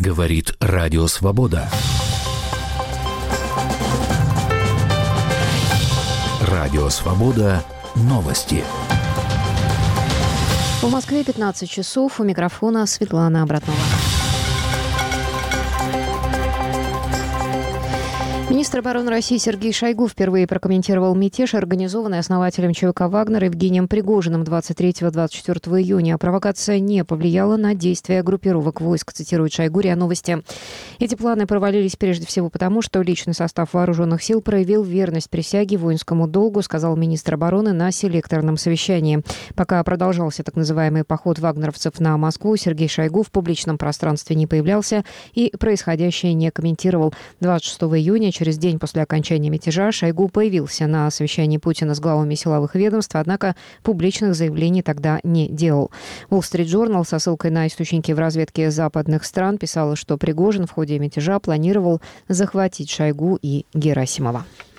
Говорит Радио Свобода. Радио Свобода. Новости. В Москве 15 часов. У микрофона Светлана Абратнова. Министр обороны России Сергей Шойгу впервые прокомментировал мятеж, организованный основателем ЧВК «Вагнер» Евгением Пригожиным 23-24 июня. Провокация не повлияла на действия группировок войск, цитирует Шойгу РИА Новости. Эти планы провалились прежде всего потому, что личный состав вооруженных сил проявил верность присяге воинскому долгу, сказал министр обороны на селекторном совещании. Пока продолжался так называемый поход вагнеровцев на Москву, Сергей Шойгу в публичном пространстве не появлялся и происходящее не комментировал. 26 июня, через день после окончания мятежа, Шойгу появился на совещании Путина с главами силовых ведомств, однако публичных заявлений тогда не делал. Wall Street Journal со ссылкой на источники в разведке западных стран писала, что Пригожин в ходе мятежа планировал захватить Шойгу и Герасимова.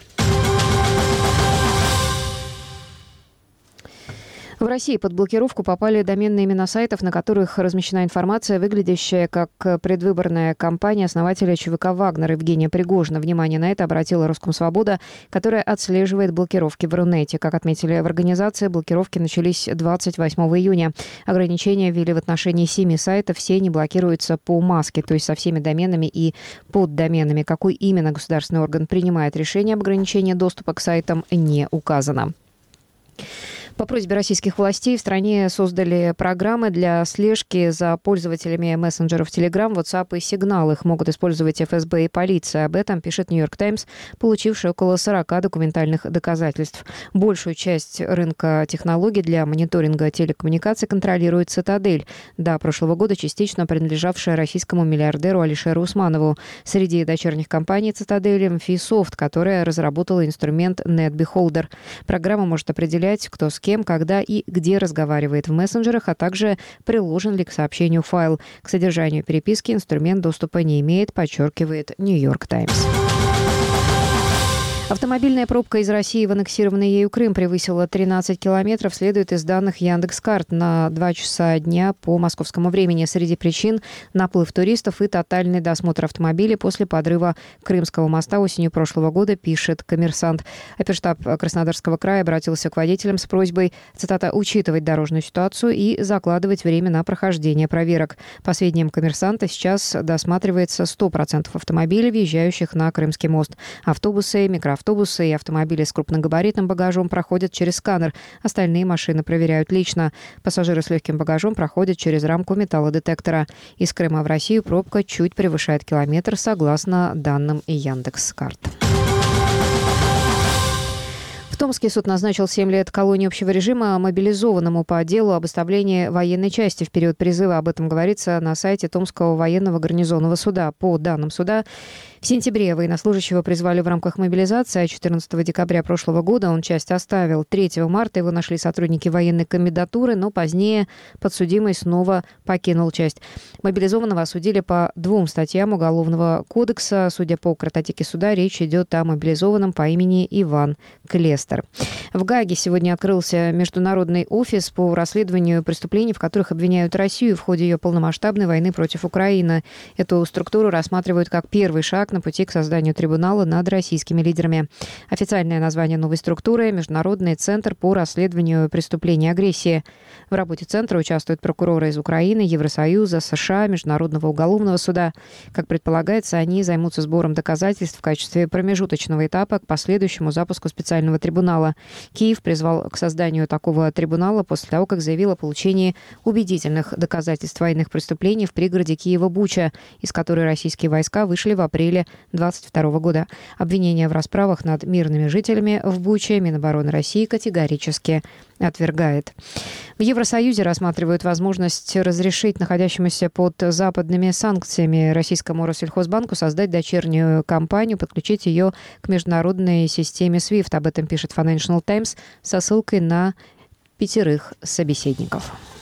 В России под блокировку попали доменные имена сайтов, на которых размещена информация, выглядящая как предвыборная кампания основателя ЧВК «Вагнер» Евгения Пригожина. Внимание на это обратила Роскомсвобода, которая отслеживает блокировки в Рунете. Как отметили в организации, блокировки начались 28 июня. Ограничения ввели в отношении 7 сайтов. Все они блокируются по маске, то есть со всеми доменами и поддоменами. Какой именно государственный орган принимает решение об ограничении доступа к сайтам, не указано. По просьбе российских властей в стране создали программы для слежки за пользователями мессенджеров Telegram, WhatsApp и Signal. Их могут использовать ФСБ и полиция. Об этом пишет New York Times, получивший около 40 документальных доказательств. Большую часть рынка технологий для мониторинга телекоммуникаций контролирует Цитадель, до прошлого года частично принадлежавшая российскому миллиардеру Алишеру Усманову. Среди дочерних компаний Цитадели Mfisoft, которая разработала инструмент NetBeholder. Программа может определять, кто с кем, когда и где разговаривает в мессенджерах, а также приложен ли к сообщению файл. К содержанию переписки инструмент доступа не имеет, подчеркивает New York Times. Автомобильная пробка из России в аннексированный ею Крым превысила 13 километров, следует из данных Яндекс.Карт на 2 часа дня по московскому времени. Среди причин – наплыв туристов и тотальный досмотр автомобилей после подрыва Крымского моста осенью прошлого года, пишет «Коммерсант». Оперштаб Краснодарского края обратился к водителям с просьбой, цитата, «учитывать дорожную ситуацию и закладывать время на прохождение проверок». По сведениям «Коммерсанта», сейчас досматривается 100% автомобилей, въезжающих на Крымский мост. Автобусы, микроавтобусы и автомобили с крупногабаритным багажом проходят через сканер. Остальные машины проверяют лично. Пассажиры с легким багажом проходят через рамку металлодетектора. Из Крыма в Россию пробка чуть превышает километр, согласно данным Яндекс.Карт. В Томске суд назначил 7 лет колонии общего режима мобилизованному по делу об оставлении военной части в период призыва. Об этом говорится на сайте Томского военного гарнизонного суда. По данным суда, в сентябре военнослужащего призвали в рамках мобилизации, а 14 декабря прошлого года он часть оставил. 3 марта его нашли сотрудники военной комендатуры, но позднее подсудимый снова покинул часть. Мобилизованного осудили по 2 статьям Уголовного кодекса. Судя по картотеке суда, речь идет о мобилизованном по имени Иван Клестер. В Гааге сегодня открылся международный офис по расследованию преступлений, в которых обвиняют Россию в ходе ее полномасштабной войны против Украины. Эту структуру рассматривают как первый шаг на пути к созданию трибунала над российскими лидерами. Официальное название новой структуры – Международный центр по расследованию преступлений агрессии. В работе центра участвуют прокуроры из Украины, Евросоюза, США, Международного уголовного суда. Как предполагается, они займутся сбором доказательств в качестве промежуточного этапа к последующему запуску специального трибунала. Киев призвал к созданию такого трибунала после того, как заявил о получении убедительных доказательств военных преступлений в пригороде Киева Буча, из которой российские войска вышли в апреле 2022 года. Обвинения в расправах над мирными жителями в Буче Минобороны России категорически отвергает. В Евросоюзе рассматривают возможность разрешить находящемуся под западными санкциями российскому Россельхозбанку создать дочернюю компанию, подключить ее к международной системе SWIFT. Об этом пишет Financial Times со ссылкой на 5 собеседников.